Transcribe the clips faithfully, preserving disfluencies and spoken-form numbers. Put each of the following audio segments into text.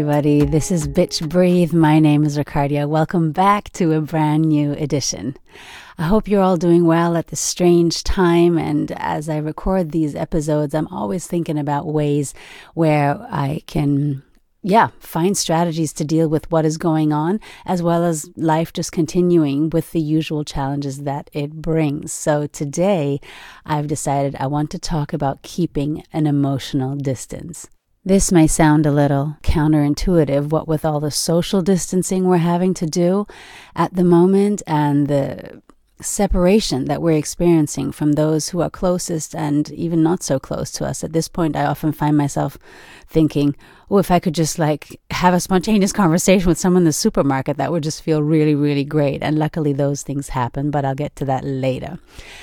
everybody. This is Bitch Breathe. My name is Ricardia. Welcome back to a brand new edition. I hope you're all doing well at this strange time. And as I record these episodes, I'm always thinking about ways where I can, yeah, find strategies to deal with what is going on, as well as life just continuing with the usual challenges that it brings. So today, I've decided I want to talk about keeping an emotional distance. This may sound a little counterintuitive, what with all the social distancing we're having to do at the moment and the separation that we're experiencing from those who are closest and even not so close to us. At this point, I often find myself thinking, oh, if I could just like have a spontaneous conversation with someone in the supermarket, that would just feel really, really great. And luckily those things happen, but I'll get to that later.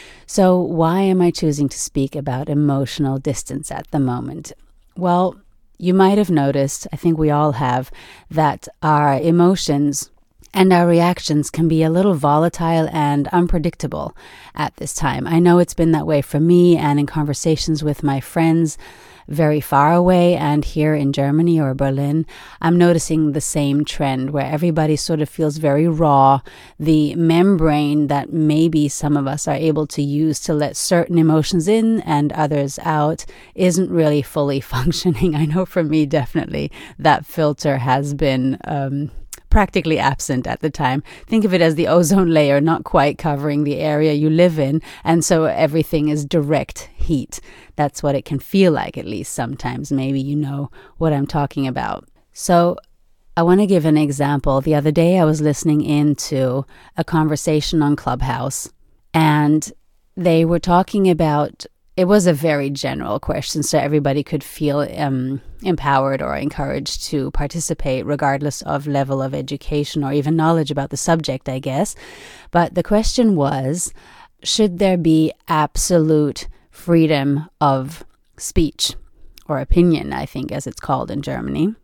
So why am I choosing to speak about emotional distance at the moment? Well, you might have noticed, I think we all have, that our emotions and our reactions can be a little volatile and unpredictable at this time. I know it's been that way for me and in conversations with my friends very far away and here in Germany or Berlin. I'm noticing the same trend where everybody sort of feels very raw. The membrane that maybe some of us are able to use to let certain emotions in and others out isn't really fully functioning. I know for me, definitely, that filter has been um, practically absent at the time. Think of it as the ozone layer not quite covering the area you live in, and so everything is direct heat. That's what it can feel like, at least sometimes. Maybe you know what I'm talking about. So I want to give an example. The other day I was listening into a conversation on Clubhouse, and they were talking about, it was a very general question, so everybody could feel um, empowered or encouraged to participate regardless of level of education or even knowledge about the subject, I guess. But the question was, should there be absolute freedom of speech or opinion, I think, as it's called in Germany?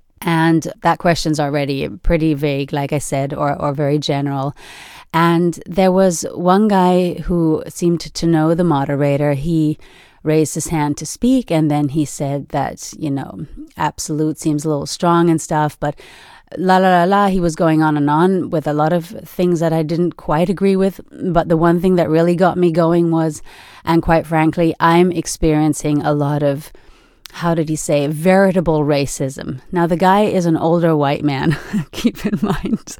And that question's already pretty vague, like I said, or, or very general. And there was one guy who seemed to know the moderator. He raised his hand to speak, and then he said that, you know, absolute seems a little strong and stuff, but la la la la, he was going on and on with a lot of things that I didn't quite agree with. But the one thing that really got me going was, and quite frankly, I'm experiencing a lot of, how did he say, veritable racism. Now, the guy is an older white man, keep in mind.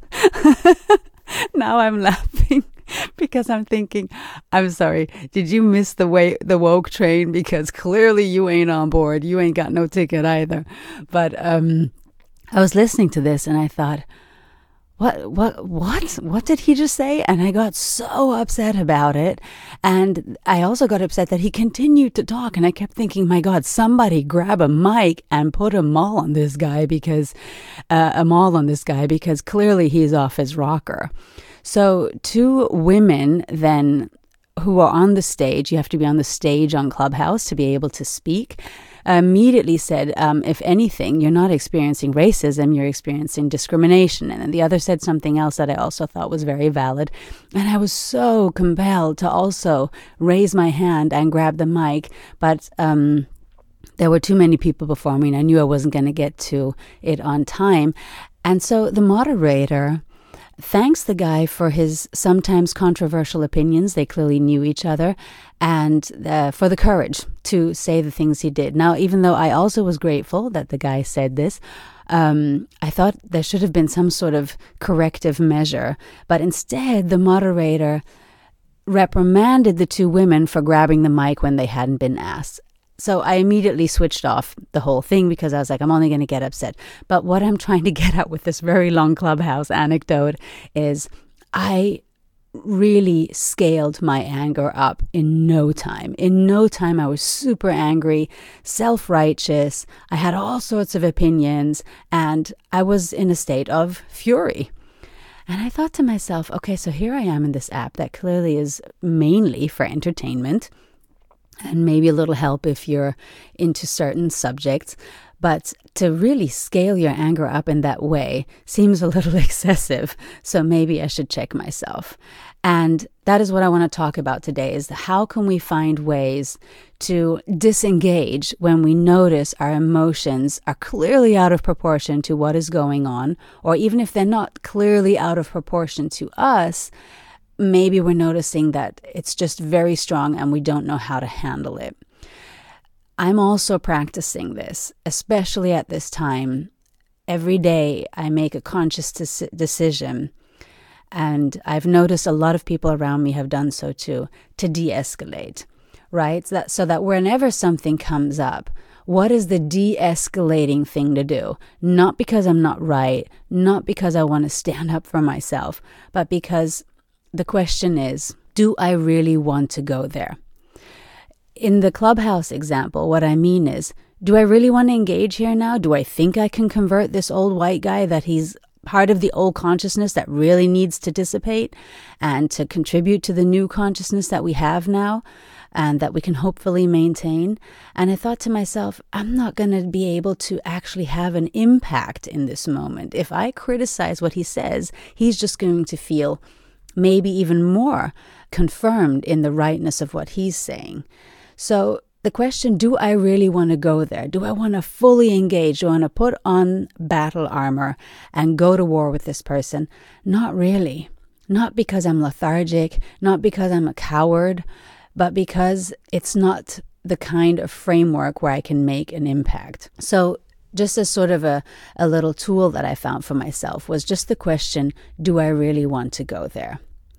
Now I'm laughing because I'm thinking, I'm sorry, did you miss the way the woke train? Because clearly you ain't on board. You ain't got no ticket either. But um, I was listening to this and I thought, What, what, what, what did he just say? And I got so upset about it. And I also got upset that he continued to talk. And I kept thinking, my God, somebody grab a mic and put a mall on this guy because, uh, a mall on this guy because clearly he's off his rocker. So two women then who are on the stage, you have to be on the stage on Clubhouse to be able to speak, immediately said, um, if anything, you're not experiencing racism, you're experiencing discrimination. And then the other said something else that I also thought was very valid. And I was so compelled to also raise my hand and grab the mic. But um, there were too many people before me, and I knew I wasn't going to get to it on time. And so the moderator thanks the guy for his sometimes controversial opinions. They clearly knew each other, and uh, for the courage to say the things he did. Now, even though I also was grateful that the guy said this, um, I thought there should have been some sort of corrective measure. But instead, the moderator reprimanded the two women for grabbing the mic when they hadn't been asked. So I immediately switched off the whole thing because I was like, I'm only going to get upset. But what I'm trying to get at with this very long Clubhouse anecdote is I really scaled my anger up in no time. In no time, I was super angry, self-righteous. I had all sorts of opinions, and I was in a state of fury. And I thought to myself, okay, so here I am in this app that clearly is mainly for entertainment, and maybe a little help if you're into certain subjects. But to really scale your anger up in that way seems a little excessive. So maybe I should check myself. And that is what I want to talk about today, is how can we find ways to disengage when we notice our emotions are clearly out of proportion to what is going on, or even if they're not clearly out of proportion to us, maybe we're noticing that it's just very strong and we don't know how to handle it. I'm also practicing this, especially at this time. Every day I make a conscious des- decision, and I've noticed a lot of people around me have done so too, to de-escalate, right? So that, so that whenever something comes up, what is the de-escalating thing to do? Not because I'm not right, not because I want to stand up for myself, but because the question is, do I really want to go there? In the Clubhouse example, what I mean is, do I really want to engage here now? Do I think I can convert this old white guy, that he's part of the old consciousness that really needs to dissipate and to contribute to the new consciousness that we have now and that we can hopefully maintain? And I thought to myself, I'm not going to be able to actually have an impact in this moment. If I criticize what he says, he's just going to feel maybe even more confirmed in the rightness of what he's saying. So the question, do I really want to go there? Do I want to fully engage? Do I want to put on battle armor and go to war with this person? Not really. Not because I'm lethargic, not because I'm a coward, but because it's not the kind of framework where I can make an impact. So just as sort of a, a little tool that I found for myself was just the question, do I really want to go there?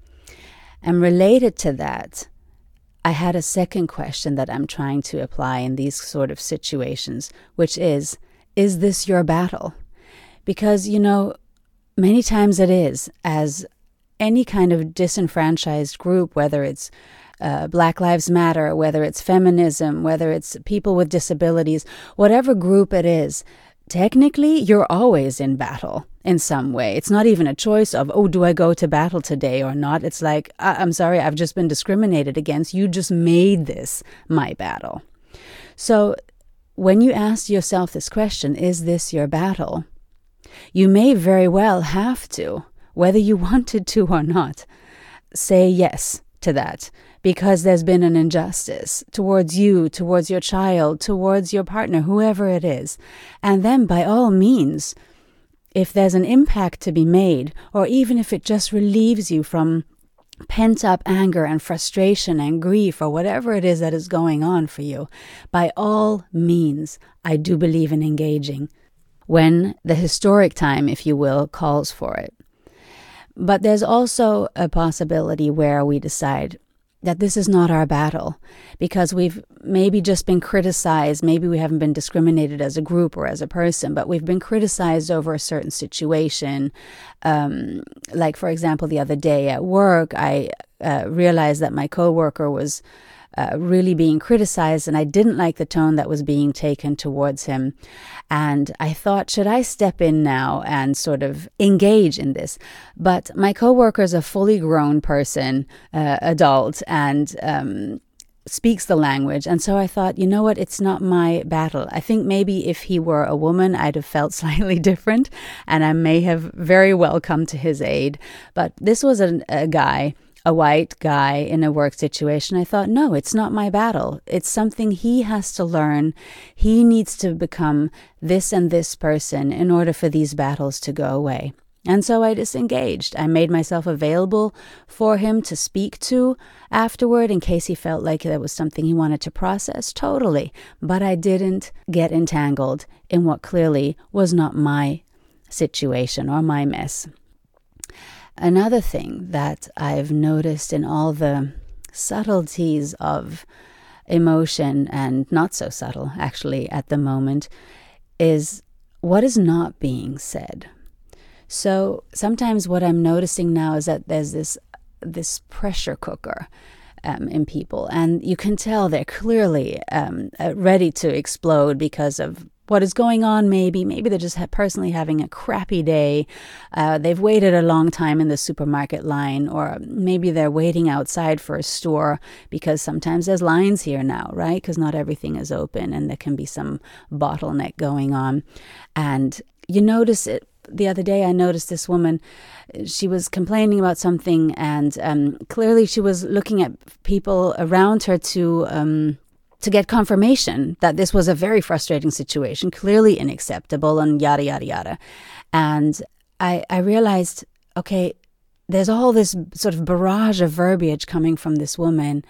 And related to that, I had a second question that I'm trying to apply in these sort of situations, which is, is this your battle? Because, you know, many times it is. As any kind of disenfranchised group, whether it's uh, Black Lives Matter, whether it's feminism, whether it's people with disabilities, whatever group it is, technically you're always in battle in some way. It's not even a choice of, oh, do I go to battle today or not? It's like, I- I'm sorry, I've just been discriminated against. You just made this my battle. So when you ask yourself this question, is this your battle? You may very well have to, whether you wanted to or not, say yes to that, because there's been an injustice towards you, towards your child, towards your partner, whoever it is. And then by all means, if there's an impact to be made, or even if it just relieves you from pent-up anger and frustration and grief or whatever it is that is going on for you, by all means, I do believe in engaging when the historic time, if you will, calls for it. But there's also a possibility where we decide that this is not our battle because we've maybe just been criticized. Maybe we haven't been discriminated as a group or as a person, but we've been criticized over a certain situation. Um, like, for example, the other day at work, I uh, realized that my coworker was Uh, really being criticized, and I didn't like the tone that was being taken towards him. And I thought, should I step in now and sort of engage in this? But my coworker is a fully grown person, uh, adult, and um, speaks the language. And so I thought, you know what, it's not my battle. I think maybe if he were a woman, I'd have felt slightly different, and I may have very well come to his aid. But this was a, a guy, a white guy in a work situation. I thought, no, it's not my battle. It's something he has to learn. He needs to become this and this person in order for these battles to go away. And so I disengaged. I made myself available for him to speak to afterward in case he felt like there was something he wanted to process. Totally. But I didn't get entangled in what clearly was not my situation or my mess. Another thing that I've noticed in all the subtleties of emotion, and not so subtle actually at the moment, is what is not being said. So sometimes what I'm noticing now is that there's this this pressure cooker um, in people, and you can tell they're clearly um, ready to explode because of what is going on. Maybe, maybe they're just ha- personally having a crappy day. Uh, they've waited a long time in the supermarket line, or maybe they're waiting outside for a store because sometimes there's lines here now, right? Because not everything is open and there can be some bottleneck going on. And you notice it. The other day, I noticed this woman, she was complaining about something, and um, clearly she was looking at people around her to um, to get confirmation that this was a very frustrating situation, clearly unacceptable, and yada, yada, yada. And I, I realized, okay, there's all this sort of barrage of verbiage coming from this woman,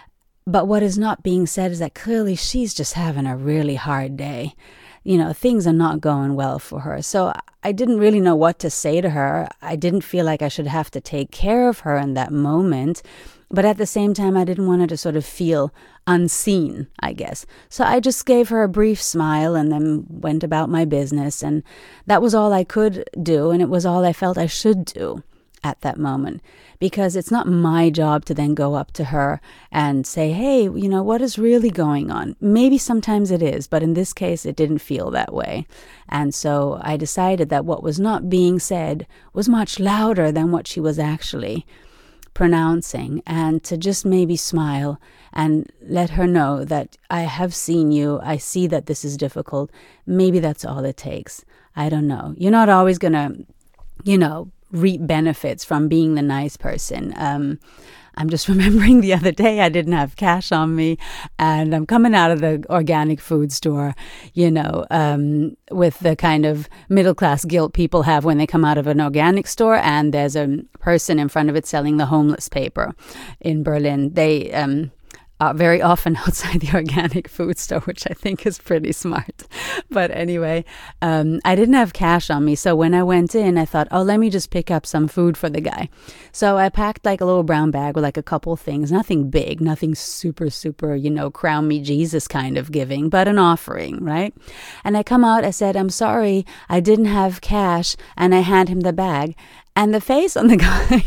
but what is not being said is that clearly she's just having a really hard day. You know, things are not going well for her. So I didn't really know what to say to her. I didn't feel like I should have to take care of her in that moment. But at the same time, I didn't want her to sort of feel unseen, I guess. So I just gave her a brief smile and then went about my business. And that was all I could do. And it was all I felt I should do at that moment, because it's not my job to then go up to her and say, hey, you know, what is really going on? Maybe sometimes it is, but in this case, it didn't feel that way. And so I decided that what was not being said was much louder than what she was actually pronouncing, and to just maybe smile and let her know that I have seen you. I see that this is difficult. Maybe that's all it takes. I don't know. You're not always going to, you know, reap benefits from being the nice person. Um, I'm just remembering the other day I didn't have cash on me, and I'm coming out of the organic food store, you know, um, with the kind of middle class guilt people have when they come out of an organic store and there's a person in front of it selling the homeless paper in Berlin. They um, are very often outside the organic food store, which I think is pretty smart. But anyway, um, I didn't have cash on me. So when I went in, I thought, oh, let me just pick up some food for the guy. So I packed like a little brown bag with like a couple things, nothing big, nothing super, super, you know, crown me Jesus kind of giving, but an offering, right? And I come out, I said, I'm sorry, I didn't have cash. And I hand him the bag. And the face on the guy...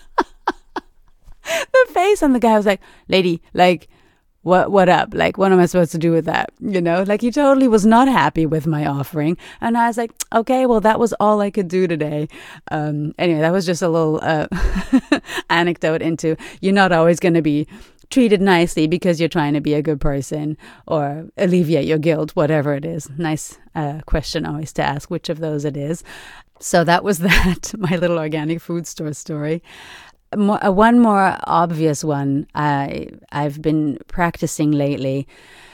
The face on the guy was like, lady, like, what what up? Like, what am I supposed to do with that? You know, like he totally was not happy with my offering. And I was like, okay, well, that was all I could do today. Um, anyway, that was just a little uh, anecdote into you're not always going to be treated nicely because you're trying to be a good person or alleviate your guilt, whatever it is. Nice uh, question always to ask which of those it is. So that was that, my little organic food store story. More, uh, one more obvious one I, I've been practicing lately,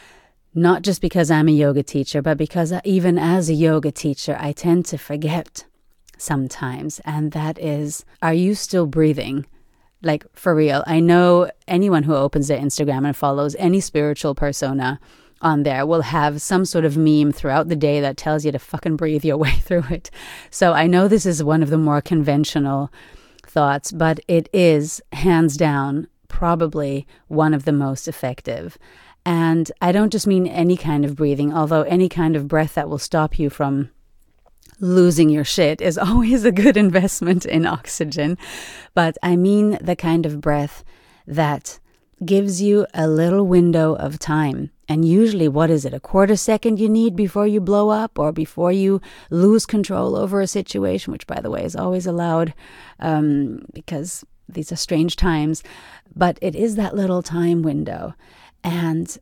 not just because I'm a yoga teacher, but because even as a yoga teacher, I tend to forget sometimes. And that is, are you still breathing? Like, for real. I know anyone who opens their Instagram and follows any spiritual persona on there will have some sort of meme throughout the day that tells you to fucking breathe your way through it. So I know this is one of the more conventional thoughts, but it is hands down probably one of the most effective. And I don't just mean any kind of breathing, although any kind of breath that will stop you from losing your shit is always a good investment in oxygen. But I mean the kind of breath that gives you a little window of time. And usually, what is it, a quarter second you need before you blow up or before you lose control over a situation, which, by the way, is always allowed um, because these are strange times. But it is that little time window. And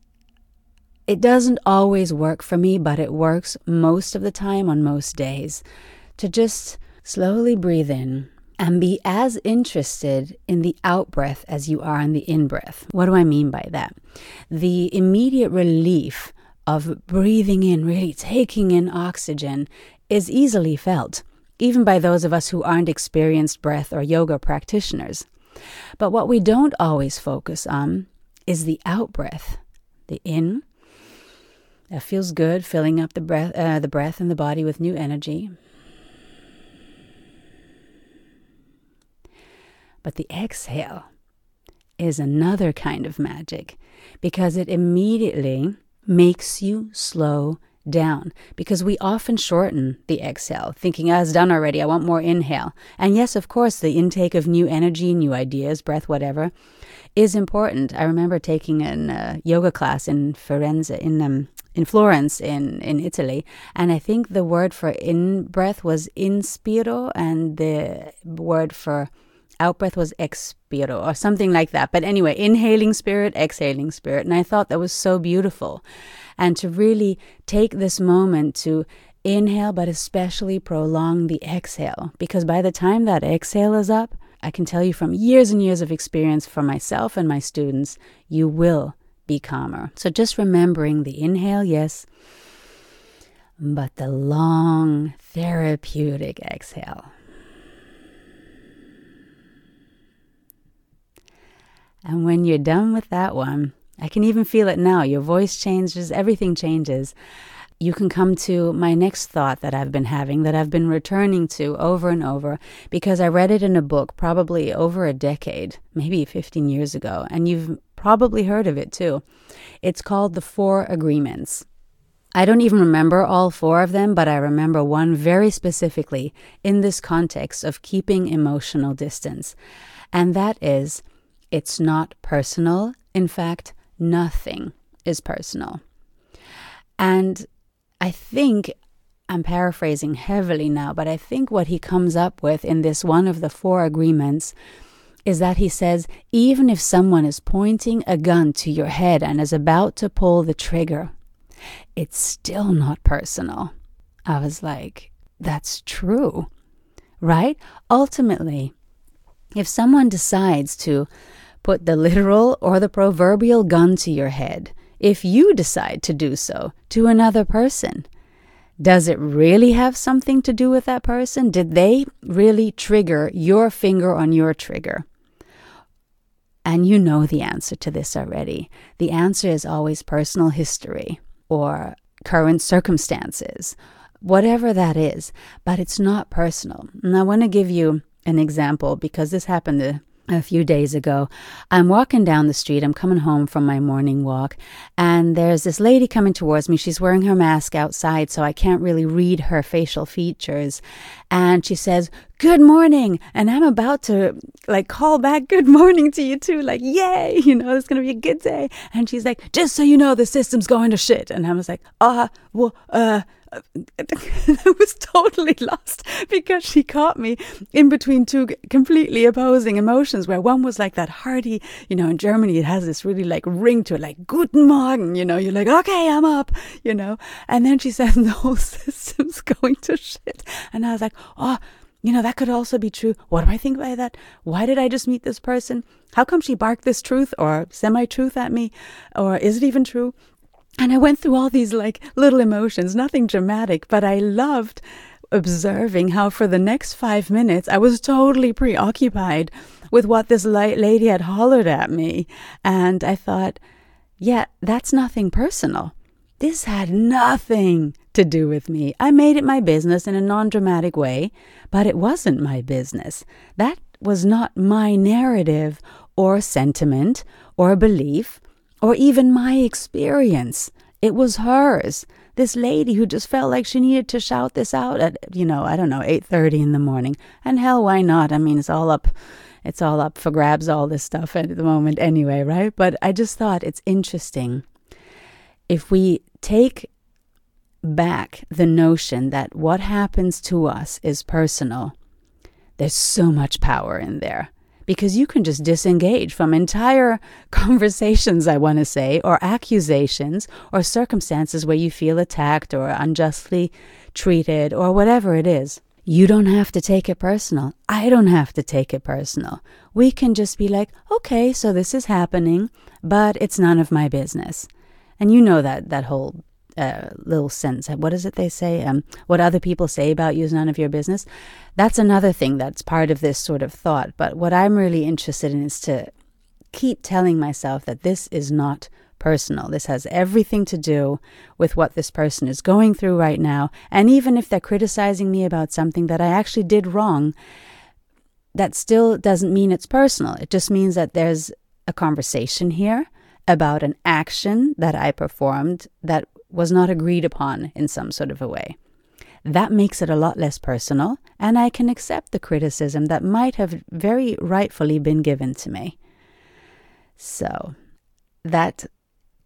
it doesn't always work for me, but it works most of the time on most days to just slowly breathe in and be as interested in the out-breath as you are in the in-breath. What do I mean by that? The immediate relief of breathing in, really taking in oxygen, is easily felt, even by those of us who aren't experienced breath or yoga practitioners. But what we don't always focus on is the out-breath, the in. That feels good, filling up the breath, uh, the breath and the body with new energy. But the exhale is another kind of magic because it immediately makes you slow down, because we often shorten the exhale, thinking, ah, it's done already, I want more inhale. And yes, of course, the intake of new energy, new ideas, breath, whatever, is important. I remember taking a uh, yoga class in Firenze, in um, in Florence in, in Italy. And I think the word for in-breath was inspiro and the word for out-breath was expiro or something like that. But anyway, inhaling spirit, exhaling spirit. And I thought that was so beautiful. And to really take this moment to inhale, but especially prolong the exhale. Because by the time that exhale is up, I can tell you from years and years of experience for myself and my students, you will be calmer. So just remembering the inhale, yes, but the long therapeutic exhale. And when you're done with that one, I can even feel it now. Your voice changes, everything changes. You can come to my next thought that I've been having, that I've been returning to over and over, because I read it in a book probably over a decade, maybe fifteen years ago, and you've probably heard of it too. It's called The Four Agreements. I don't even remember all four of them, but I remember one very specifically in this context of keeping emotional distance. And that is, it's not personal. In fact, nothing is personal. And I think, I'm paraphrasing heavily now, but I think what he comes up with in this one of the four agreements is that he says, even if someone is pointing a gun to your head and is about to pull the trigger, it's still not personal. I was like, that's true, right? Ultimately, if someone decides to put the literal or the proverbial gun to your head, if you decide to do so to another person, does it really have something to do with that person? Did they really trigger your finger on your trigger? And you know the answer to this already. The answer is always personal history or current circumstances, whatever that is, but it's not personal. And I want to give you an example because this happened to a few days ago. I'm walking down the street. I'm coming home from my morning walk, and there's this lady coming towards me. She's wearing her mask outside, so I can't really read her facial features. And she says, "Good morning." And I'm about to like call back, "Good morning" to you too. Like, yay, you know, it's going to be a good day. And she's like, "Just so you know, the system's going to shit." And I was like, uh, well, uh, I was totally lost because she caught me in between two completely opposing emotions, where one was like that hearty, you know, in Germany it has this really like ring to it, like Guten Morgen, you know, you're like, okay, I'm up, you know. And then she says, the whole system's going to shit. And I was like, oh, you know, that could also be true. What do I think by that? Why did I just meet this person? How come she barked this truth or semi-truth at me? Or is it even true? And I went through all these like little emotions, nothing dramatic, but I loved observing how for the next five minutes I was totally preoccupied with what this lady had hollered at me. And I thought, yeah, that's nothing personal. This had nothing to do with me. I made it my business in a non-dramatic way, but it wasn't my business. That was not my narrative or sentiment or belief, or even my experience. It was hers. This lady who just felt like she needed to shout this out at, you know, I don't know, eight thirty in the morning. And hell, why not? I mean, it's all up, it's all up for grabs, all this stuff at the moment anyway, right? But I just thought it's interesting. If we take back the notion that what happens to us is personal, there's so much power in there. Because you can just disengage from entire conversations, I want to say, or accusations or circumstances where you feel attacked or unjustly treated or whatever it is. You don't have to take it personal. I don't have to take it personal. We can just be like, okay, so this is happening, but it's none of my business. And you know that that whole uh, little sentence. What is it they say? Um, what other people say about you is none of your business. That's another thing that's part of this sort of thought. But what I'm really interested in is to keep telling myself that this is not personal. This has everything to do with what this person is going through right now. And even if they're criticizing me about something that I actually did wrong, that still doesn't mean it's personal. It just means that there's a conversation here about an action that I performed that was not agreed upon in some sort of a way. That makes it a lot less personal, and I can accept the criticism that might have very rightfully been given to me. So that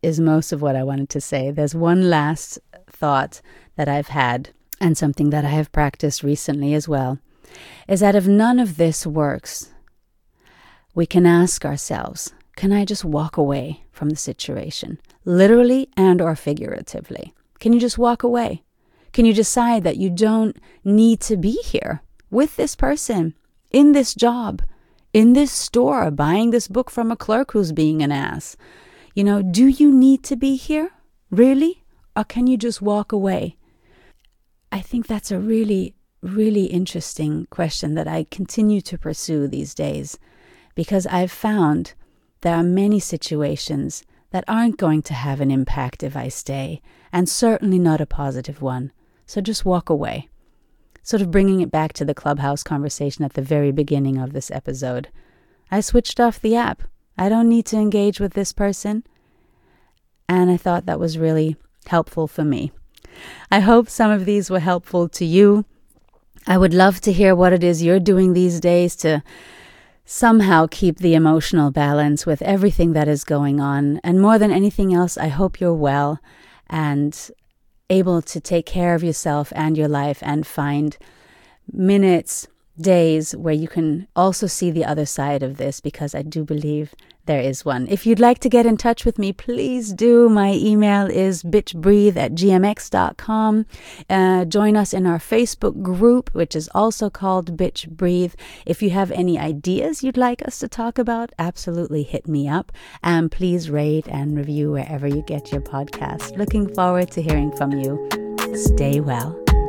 is most of what I wanted to say. There's one last thought that I've had, and something that I have practiced recently as well, is that if none of this works, we can ask ourselves, can I just walk away from the situation, literally and or figuratively? Can you just walk away? Can you decide that you don't need to be here with this person, in this job, in this store, buying this book from a clerk who's being an ass? You know, do you need to be here? Really? Or can you just walk away? I think that's a really, really interesting question that I continue to pursue these days, because I've found there are many situations that aren't going to have an impact if I stay, and certainly not a positive one. So just walk away. Sort of bringing it back to the Clubhouse conversation at the very beginning of this episode. I switched off the app. I don't need to engage with this person. And I thought that was really helpful for me. I hope some of these were helpful to you. I would love to hear what it is you're doing these days to somehow keep the emotional balance with everything that is going on. And more than anything else, I hope you're well and able to take care of yourself and your life and find minutes, days where you can also see the other side of this, because I do believe there is one. If you'd like to get in touch with me, please do. My email is bitchbreathe at gmx dot com. Uh, join us in our Facebook group, which is also called Bitch Breathe. If you have any ideas you'd like us to talk about, absolutely hit me up. And please rate and review wherever you get your podcast. Looking forward to hearing from you. Stay well.